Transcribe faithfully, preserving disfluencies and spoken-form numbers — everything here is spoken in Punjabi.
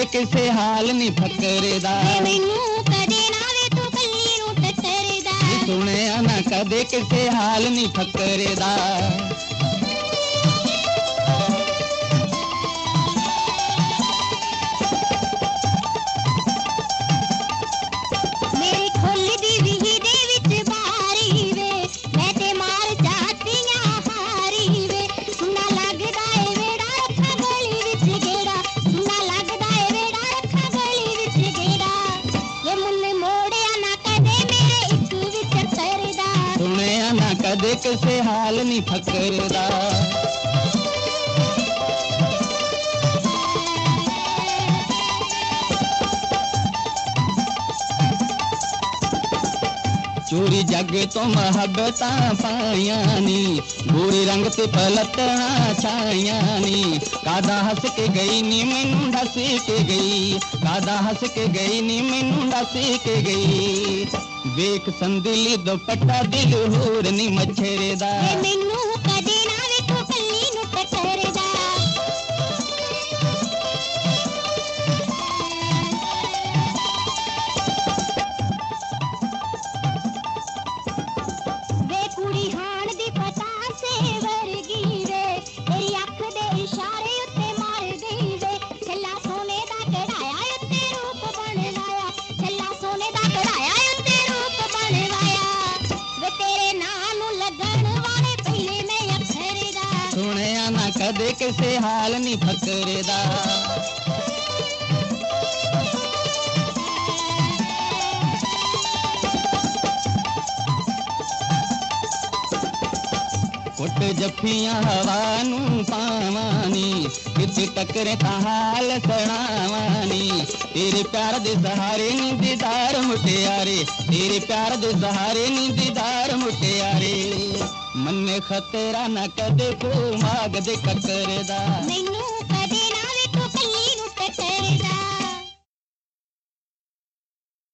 ਕਦੇ ਕਿਸੇ ਹਾਲ ਨਹੀਂ ਫਕਰਦਾ। ਮੈਨੂੰ ਕਦੇ ਨਾ ਵੇ ਤੂੰ ਕੱਲੀ ਨੂੰ ਟੱਕਰਦਾ। ਸੁਣਿਆ ਨਾ ਕਦੇ ਕਿਸੇ ਹਾਲ ਨਹੀਂ ਫਕਰਦਾ। ਮੇਰੀ ਖੁੱਲਦੀ ਵੀਹੀ ਦੇ ਵਿੱਚ ਬਾਰੀ ਵੇ, ਮੈਂ ਤੇ ਮਾਰ ਚਾਟੀਆਂ ਹਾਰੀ ਵੇ। ਸੁਣਾ ਲੱਗਦਾ ਏ ਵੇੜਾ ਰੱਖਾਂ ਗਲੀ ਵਿੱਚ ਗੇੜਾ, ਸੁਣਾ ਲੱਗਦਾ ਏ ਵੇੜਾ ਰੱਖਾਂ ਗਲੀ ਵਿੱਚ ਗੇੜਾ। ਵੇ ਮੁੰਨੇ ਮੋੜਿਆ ਨਾ ਕਦੇ ਮੇਰੇ ਇੱਕ ਵਿੱਚ ਸਰਦਾ। ਸੁਣਿਆ ਨਾ ਕਦੇ ਕਿਸੇ ਹਾਲ ਨਹੀਂ ਫਕਰਦਾ। ਚੋਰੀ ਜੱਗ ਤੋਂ ਮੁਹੱਬਤਾਂ ਪਾਈਆਂ ਨੀ, ਗੋਰੇ ਰੰਗ ਤੇ ਪਲਟਣਾ ਛਾਈਆਂ ਨੀ। ਕਾਦਾ ਹੱਸ ਕੇ ਗਈ ਨੀ ਮੈਨੂੰ ਦੱਸ ਕੇ ਗਈ, ਕਾਦਾ ਹੱਸ ਕੇ ਗਈ ਨੀ ਮੈਨੂੰ ਦੱਸ ਕੇ ਗਈ। ਵੇਖ ਸੰਦਲੀ ਦੁਪੱਟਾ ਦਿਲ ਹੋਰ ਨੀ ਮੱਛਰਦਾ। ਵੇ ਮੈਨੂੰ ਕਦੇ ਨਾ ਵੇ ਤੂੰ ਕੱਲੀ ਨੂੰ ਟੱਕਰਦਾ। ਵੇ ਕੁੜੀ ਹਾਣ ਦੀ ਪਤਾਸੇ ਵਰਗੀ ਵੇ, ਤੇਰੀ ਅੱਖ ਦੇ ਇਸ਼ਾਰੇ ਉੱਤੇ ਮਾਰ ਗਈ ਵੇ। ਛੱਲਾ ਸੋਨੇ ਦਾ ਕਢਾਇਆ ਉੱਤੇ ਰੂਪ ਬਣਵਾਇਆ, ਛੱਲਾ ਸੋਨੇ ਦਾ ਕਢਾਇਆ ਉੱਤੇ ਰੂਪ ਬਣਵਾਇਆ। ਵੇ ਤੇਰੇ ਨਾਂ ਨੂੰ ਲੱਗਣ ਵਾਲੇ ਪਹਿਲੇ ਮੈਂ ਅੱਖਰ ਦਾ। ਸੁਣਿਆ ਨਾ ਕਦੇ ਕਿਸੇ ਹਾਲ ਨਹੀਂ ਫਕਰਦਾ। ਕੁੱਟ ਜੱਫੀਆਂ ਹਵਾ ਨੂੰ ਪਾਵਾਨੀ, ਕਿਤੇ ਟੱਕਰੇ ਤਾਂ ਹਾਲ ਸੁਣਾਵਾਨੀ। ਤੇਰੇ ਪਿਆਰ ਦੇ ਸਹਾਰੇ ਨੀ ਦੀਦਾਰ ਮੁਟਿਆਰੇ, ਤੇਰੇ ਪਿਆਰ ਦੇ ਸਹਾਰੇ ਨੀ ਦੀਦਾਰ ਮੁਟਿਆਰੇ। ਮੰਨੇ ਖਤਰਾ ਨਾ ਕਦੇ ਕੋ ਮਾਗਦੇ ਕੱਕਰਦਾ। ਮੈਨੂੰ